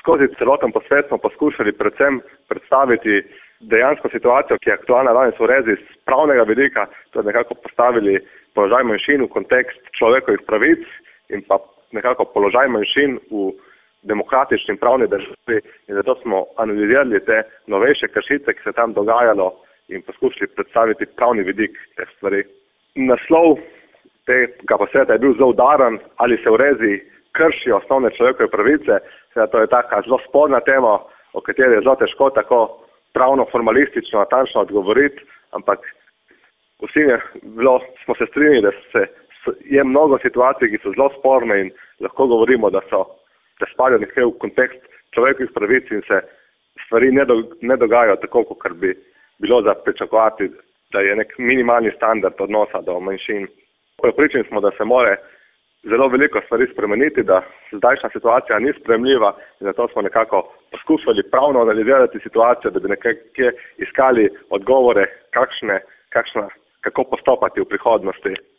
Skozi celoten posvet smo poskušali predvsem predstaviti dejansko situacijo, ki je aktualna danes v Rezi z pravnega vidika, to je nekako postavili položaj manjšin v kontekst človekovih pravic in pa nekako položaj manjšin v demokratični pravni državi, in zato smo analizirali te novejše kršitve, ki se tam dogajalo, in poskušali predstaviti pravni vidik teh stvari. Naslov tega posveta je bil zelo udaren, ali se v Rezi kršijo osnovne človekove pravice. Seveda to je taka zelo sporna tema, o kateri je zelo težko tako pravno, formalistično, natančno odgovoriti, ampak vsi smo se strinjali, da je mnogo situacij, ki so zelo sporne in lahko govorimo, da spadajo nekje v kontekst človekovih pravic in se stvari ne dogajajo tako, kot bi bilo za pričakovati, da je nek minimalni standard odnosa do manjšin. Prepričani smo, da se mora zelo veliko stvari spremeniti, da zdajšnja situacija ni sprejemljiva in zato smo nekako poskušali pravno analizirati situacijo, da bi nekje iskali odgovore, kako postopati v prihodnosti.